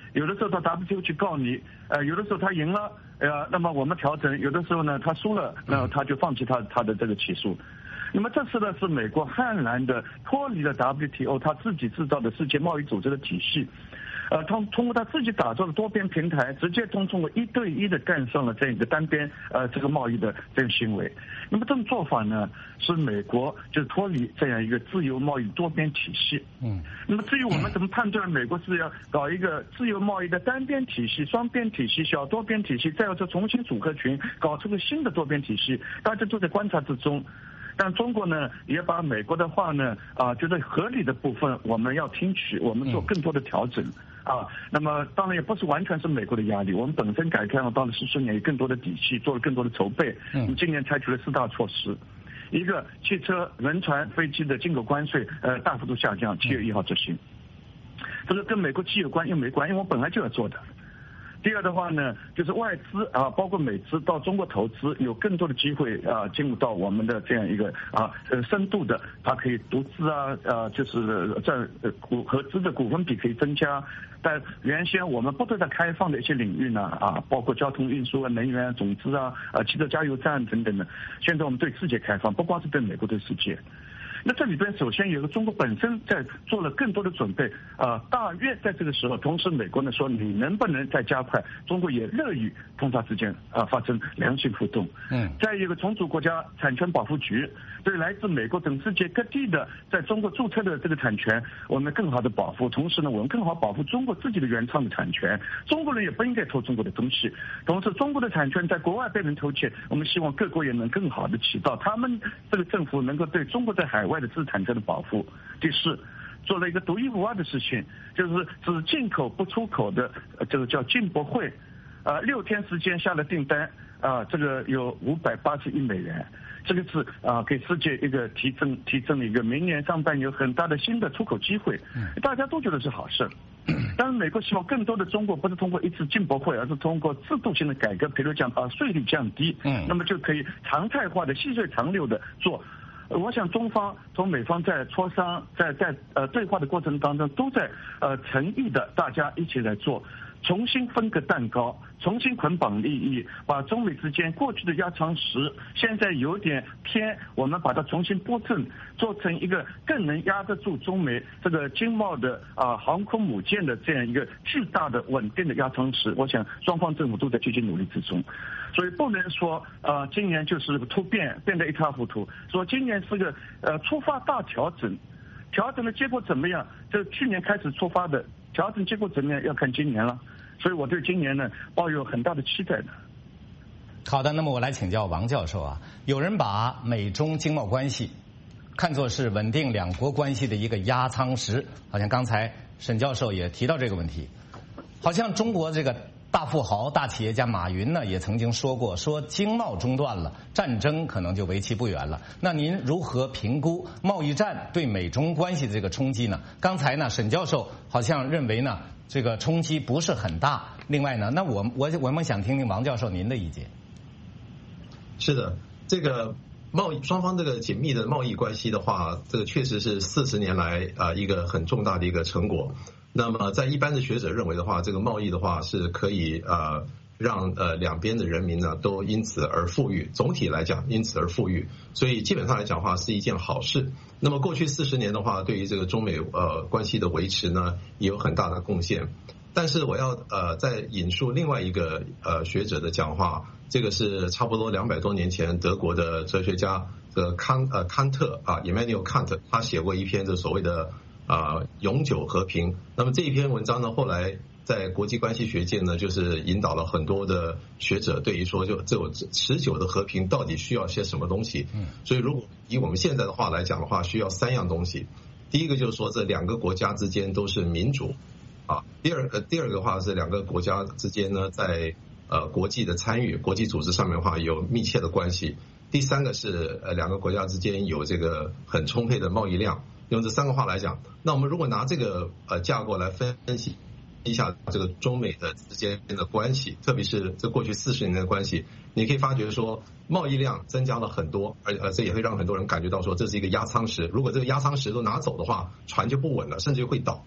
有的时候到 WTO 去告你，有的时候他赢了，那么我们调整；有的时候呢他输了，那他就放弃他的这个起诉。那么这次呢是美国悍然的脱离了 WTO 他自己制造的世界贸易组织的体系。通过他自己打造的多边平台，直接通过1对1的干上了这样一个单边这个贸易的这个行为。那么这种做法呢，是美国就脱离这样一个自由贸易多边体系。那么至于我们怎么判断美国是要搞一个自由贸易的单边体系、双边体系、小多边体系，再要重新组合群，搞出个新的多边体系，大家都在观察之中。但中国呢，也把美国的话呢，觉得合理的部分我们要听取，我们做更多的调整。那么当然也不是完全是美国的压力，我们本身改革开放到了14年，有更多的底气，做了更多的筹备。今年采取了4大措施，一个汽车、轮船、飞机的进口关税大幅度下降，7月1号执行。这个跟美国既有关又没关，因为我本来就要做的。第二的话呢，就是外资包括美资到中国投资有更多的机会进入到我们的这样一个深度的，它可以独资就是在合资的股份比可以增加。但原先我们不都在开放的一些领域呢包括交通运输能源、种子汽车加油站等等的，现在我们对世界开放，不光是对美国，对世界。那这里边首先有个中国本身在做了更多的准备，大约在这个时候，同时美国呢说你能不能再加快，中国也乐于同它之间发生良性互动。再一个重组国家产权保护局，对来自美国整世界各地的在中国注册的这个产权，我们更好的保护，同时呢我们更好保护中国自己的原创的产权，中国人也不应该偷中国的东西，同时中国的产权在国外被人偷窃，我们希望各国也能更好的起到他们这个政府能够对中国在海外的知识产权的保护。第4，做了一个独一无二的事情，就是只进口不出口的这个叫进博会，6天时间下了订单，这个有580亿美元，这个是给世界一个提振了一个明年上半年有很大的新的出口机会，大家都觉得是好事。当然美国希望更多的中国不是通过一次进博会，而是通过制度性的改革，比如讲把税率降低，那么就可以常态化的细水长流的做。我想中方从美方在磋商在对话的过程当中都在诚意的大家一起来做，重新分个蛋糕，重新捆绑利益，把中美之间过去的压舱石现在有点偏，我们把它重新拨正，做成一个更能压得住中美这个经贸的航空母舰的这样一个巨大的稳定的压舱石。我想双方政府都在积极努力之中，所以不能说今年就是突变得一塌糊涂，说今年是个出发大调整，调整的结果怎么样？这去年开始出发的调整结果怎么样？要看今年了。所以我对今年呢抱有很大的期待的。 好的，那么我来请教王教授有人把美中经贸关系看作是稳定两国关系的一个压舱石，好像刚才沈教授也提到这个问题，好像中国这个大富豪、大企业家马云呢也曾经说过，说经贸中断了，战争可能就为期不远了。那您如何评估贸易战对美中关系的这个冲击呢？刚才呢沈教授好像认为呢这个冲击不是很大。另外呢，那我们想听听王教授您的意见。 是的，这个双方这个紧密的贸易关系的话，这个确实是40年来一个很重大的一个成果。那么在一般的学者认为的话，这个贸易的话是可以让两边的人民呢都因此而富裕，总体来讲因此而富裕，所以基本上来讲的话是一件好事。那么过去40年的话，对于这个中美关系的维持呢也有很大的贡献。但是我要再引述另外一个学者的讲话，这个是差不多200多年前德国的哲学家的康特Immanuel Kant， 他写过一篇这所谓的永久和平。那么这一篇文章呢，后来在国际关系学界呢，就是引导了很多的学者对于说，就这种持久的和平到底需要些什么东西。所以如果以我们现在的话来讲的话，需要3样东西。第一个就是说，这2个国家之间都是民主第二个的话是2个国家之间呢，在国际的参与、国际组织上面的话有密切的关系。第3个是2个国家之间有这个很充沛的贸易量。用这3个话来讲，那我们如果拿这个架构来分析一下这个中美的之间的关系，特别是这过去40年的关系，你可以发觉说贸易量增加了很多，而这也会让很多人感觉到说这是一个压舱石。如果这个压舱石都拿走的话，船就不稳了，甚至会倒。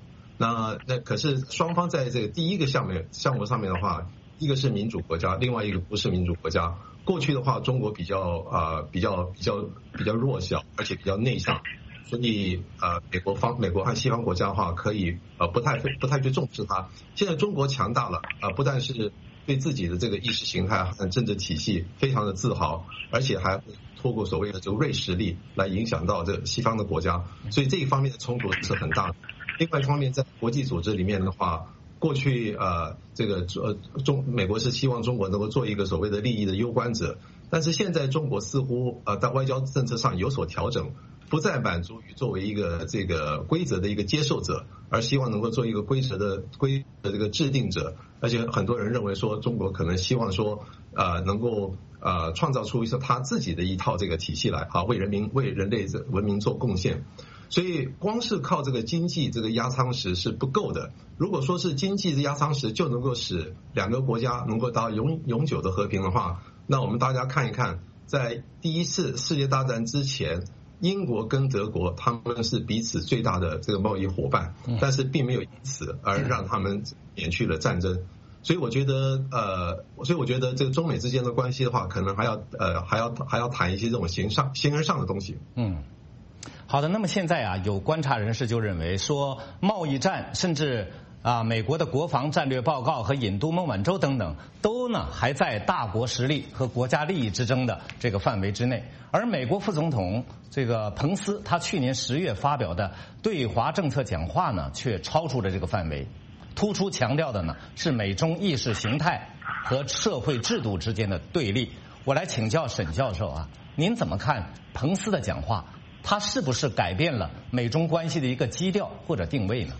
那可是双方在这个第一个项目上面的话，一个是民主国家，另外一个不是民主国家。过去的话，中国比较弱小，而且比较内向，所以美国和西方国家的话，可以不太去重视它。现在中国强大了不但是对自己的这个意识形态和政治体系非常的自豪，而且还透过所谓的这个锐实力来影响到这西方的国家，所以这一方面的冲突是很大的。另外一方面，在国际组织里面的话，过去美国是希望中国能够做一个所谓的利益的攸关者，但是现在中国似乎在外交政策上有所调整，不再满足于作为一个这个规则的一个接受者，而希望能够做一个规则的这个制定者。而且很多人认为说，中国可能希望说能够创造出他自己的一套这个体系来为人类文明做贡献。所以光是靠这个经济这个压舱石是不够的。如果说是经济的压舱石就能够使两个国家能够达到永久的和平的话，那我们大家看一看，在第一次世界大战之前，英国跟德国他们是彼此最大的这个贸易伙伴，但是并没有因此而让他们免去了战争。所以我觉得这个中美之间的关系的话，可能还要谈一些这种形而上的东西。 好的，那么现在有观察人士就认为说，贸易战甚至美国的国防战略报告和引渡孟晚舟等等，都还在大国实力和国家利益之争的这个范围之内。而美国副总统这个彭斯，他去年10月发表的对华政策讲话却超出了这个范围，突出强调的是美中意识形态和社会制度之间的对立。我来请教沈教授您怎么看彭斯的讲话？他是不是改变了美中关系的一个基调或者定位呢？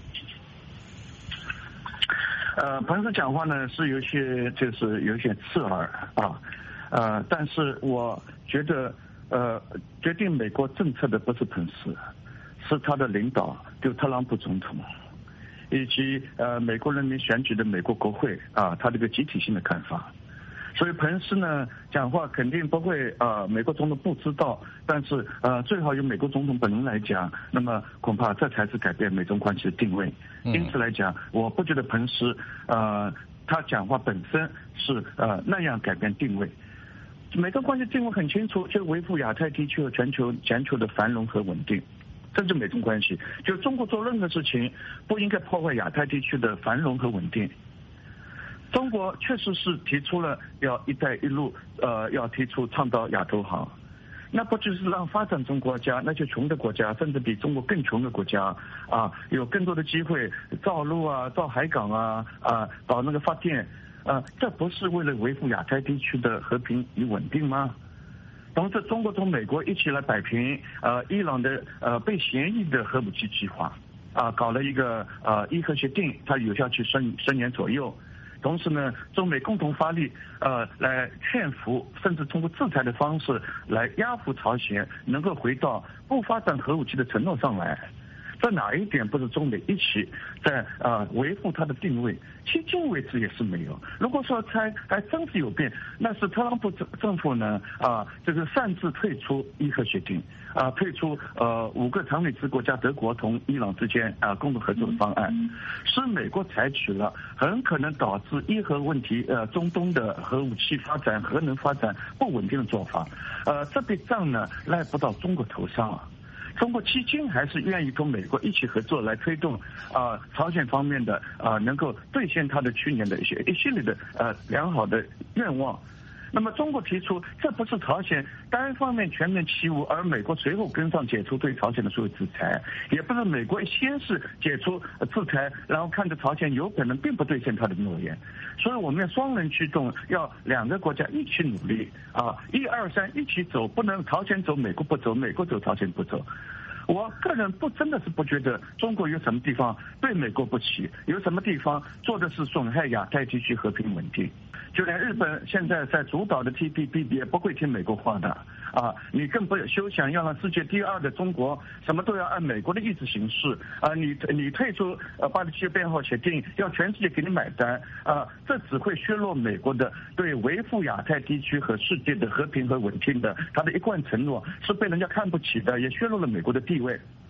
彭斯讲话呢是有些刺耳但是我觉得决定美国政策的不是彭斯，是他的领导，就特朗普总统，以及美国人民选举的美国国会他这个集体性的看法。所以彭斯呢讲话肯定不会美国总统不知道，但是最好由美国总统本人来讲，那么恐怕这才是改变美中关系的定位。因此来讲，我不觉得彭斯他讲话本身是那样改变定位。美中关系定位很清楚，就维护亚太地区和全球的繁荣和稳定，这是美中关系。就中国做任何事情不应该破坏亚太地区的繁荣和稳定。中国确实是提出了要“一带一路”，要提出倡导亚洲好，那不就是让发展中国家、那些穷的国家，甚至比中国更穷的国家有更多的机会造路造海港搞那个发电这不是为了维护亚太地区的和平与稳定吗？同时，中国同美国一起来摆平伊朗的被嫌疑的核武器计划搞了一个伊核协定，它有效期10年左右。同时呢，中美共同发力来劝服，甚至通过制裁的方式来压服朝鲜，能够回到不发展核武器的承诺上来。这哪一点不是中美一起在维护它的定位？迄今为止也是没有。如果说还真是有变，那是特朗普政府呢这个擅自退出伊核协定退出5个常任理事国家德国同伊朗之间共同合作的方案，是美国采取了很可能导致伊核问题中东的核武器发展、核能发展不稳定的做法。这笔账呢赖不到中国头上中国迄今还是愿意同美国一起合作来推动朝鲜方面的能够兑现他的去年的一系列的良好的愿望。那么中国提出，这不是朝鲜单方面全面欺侮，而美国随后跟上解除对朝鲜的所有制裁，也不是美国先是解除制裁，然后看着朝鲜有可能并不兑现他的诺言。所以我们要双人驱动，要2个国家一起努力1、2、3一起走，不能朝鲜走美国不走，美国走朝鲜不走。我个人真的是不觉得中国有什么地方对美国不起，有什么地方做的是损害亚太地区和平稳定。就连日本现在在主导的 TPP 也不会听美国话的你更不休想要让世界第2的中国什么都要按美国的意志行事你退出巴黎气候变化协定，要全世界给你买单这只会削弱美国的对维护亚太地区和世界的和平和稳定的他的一贯承诺，是被人家看不起的，也削弱了美国的地位。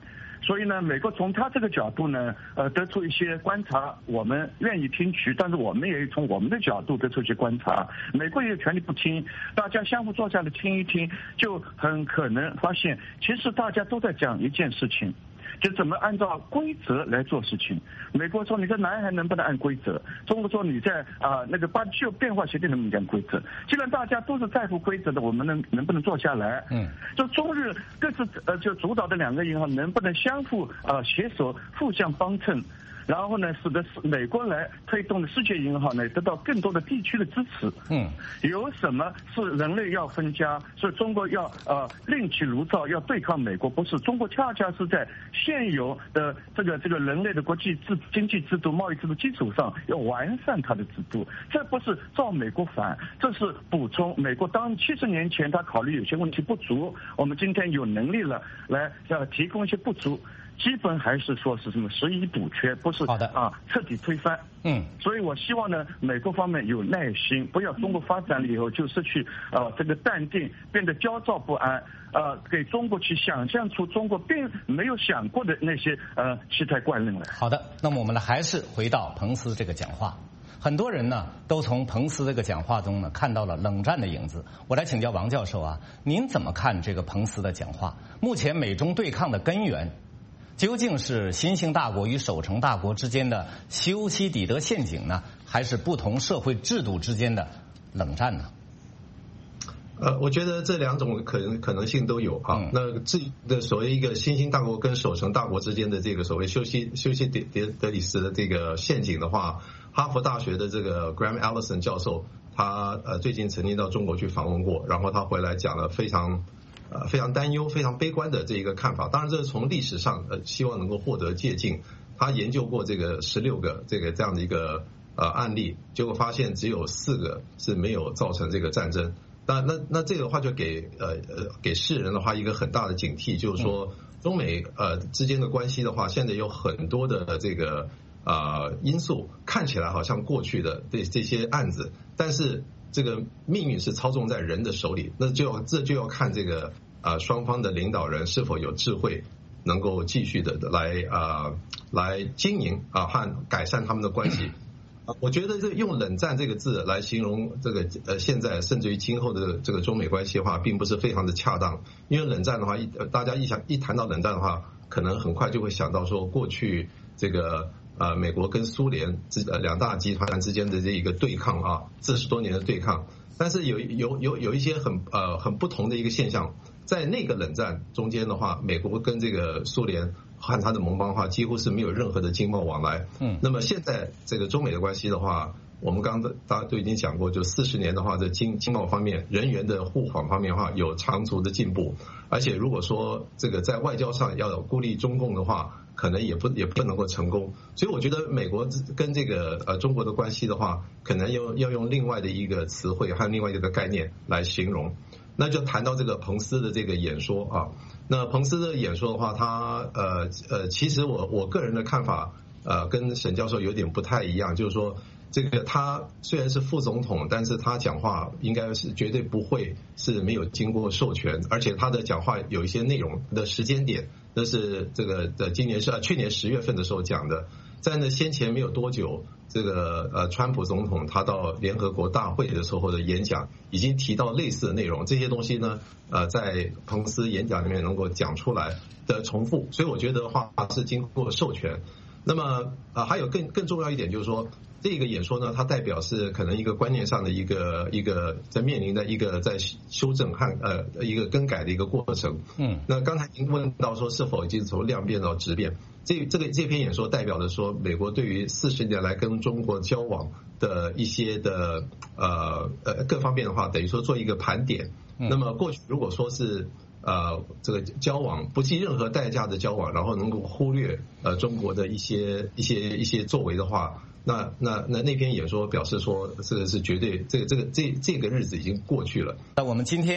所以呢，美国从他这个角度呢，得出一些观察，我们愿意听取，但是我们也从我们的角度得出一些观察。美国也有权利不听，大家相互坐下来听一听，就很可能发现，其实大家都在讲一件事情。就怎么按照规则来做事情。美国说你在南海能不能按规则？中国说你在那个巴西变化协定能不能按规则？既然大家都是在乎规则的，我们能不能坐下来？就中日各自就主导的两个银行能不能相互携手，互相帮衬？然后呢，使得美国来推动的世界银行呢得到更多的地区的支持。有什么是人类要分家，所以中国要另起炉灶，要对抗美国？不是，中国恰恰是在现有的这个人类的国际经济制度、贸易制度基础上，要完善它的制度。这不是照美国反，这是补充美国当70年前他考虑有些问题不足，我们今天有能力了来提供一些不足。基本还是说是什么拾遗补缺，不是彻底推翻。所以我希望呢，美国方面有耐心，不要中国发展了以后就失去这个淡定，变得焦躁不安，给中国去想象出中国并没有想过的那些奇态怪论来。 好的，那么我们呢还是回到彭斯这个讲话。很多人呢都从彭斯这个讲话中呢看到了冷战的影子。我来请教王教授啊，您怎么看这个彭斯的讲话？目前美中对抗的根源究竟是新兴大国与守成大国之间的修昔底德陷阱呢，还是不同社会制度之间的冷战呢？ 我觉得这两种可能性都有啊。那这的所谓一个新兴大国跟守成大国之间的这个所谓修昔德里斯的这个陷阱的话，哈佛大学的这个 Graham Allison 教授，他最近曾经到中国去访问过，然后他回来讲了非常担忧、非常悲观的这一个看法。当然，这是从历史上希望能够获得借鉴。他研究过这个16个这样的一个案例，结果发现只有4个是没有造成这个战争。那这个的话就给世人的话一个很大的警惕，就是说中美之间的关系的话，现在有很多的这个因素看起来好像过去的这些案子，但是这个命运是操纵在人的手里，这就要看这个双方的领导人是否有智慧，能够继续的来经营和改善他们的关系。我觉得用冷战这个字来形容这个现在甚至于今后的这个中美关系的话，并不是非常的恰当。因为冷战的话，大家一谈到冷战的话，可能很快就会想到说过去这个美国跟苏联两大集团之间的这一个对抗40多年的对抗。但是有一些很不同的一个现象，在那个冷战中间的话，美国跟这个苏联和他的盟邦的话，几乎是没有任何的经贸往来。那么现在这个中美的关系的话，我们刚刚大家都已经讲过，就40年的话，在经贸方面、人员的互访方面的话，有长足的进步。而且如果说这个在外交上要孤立中共的话，可能也不能够成功。所以我觉得美国跟这个中国的关系的话，可能要用另外的一个词汇和另外一个概念来形容。那就谈到这个彭斯的这个演说啊。那彭斯的演说的话，他其实我个人的看法跟沈教授有点不太一样，就是说这个他虽然是副总统，但是他讲话应该是绝对不会是没有经过授权，而且他的讲话有一些内容的时间点，那是这个去年10月份的时候讲的。在那先前没有多久，这个川普总统他到联合国大会的时候的演讲已经提到类似的内容，这些东西呢在彭斯演讲里面能够讲出来的重复，所以我觉得话是经过授权。那么还有更重要一点就是说，这个演说呢，它代表是可能一个观念上的一个在面临的一个在修正和一个更改的一个过程。那刚才您问到说是否已经从量变到质变，这篇演说代表的说美国对于40年来跟中国交往的一些的各方面的话，等于说做一个盘点。那么过去如果说是这个交往不计任何代价的交往，然后能够忽略中国的一些作为的话，那篇演说表示说这个是绝对这个日子已经过去了。 那我们今天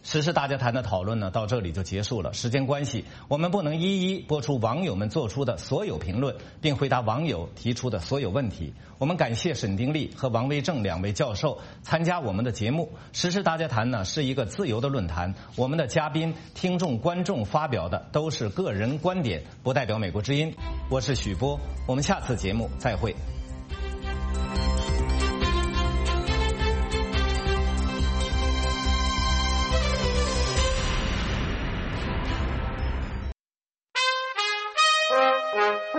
时事大家谈的讨论呢，到这里就结束了。时间关系，我们不能一一播出网友们做出的所有评论，并回答网友提出的所有问题。我们感谢沈丁力和王维正2位教授参加我们的节目。时事大家谈呢是一个自由的论坛，我们的嘉宾、听众、观众发表的都是个人观点，不代表美国之音。我是许波，我们下次节目再会。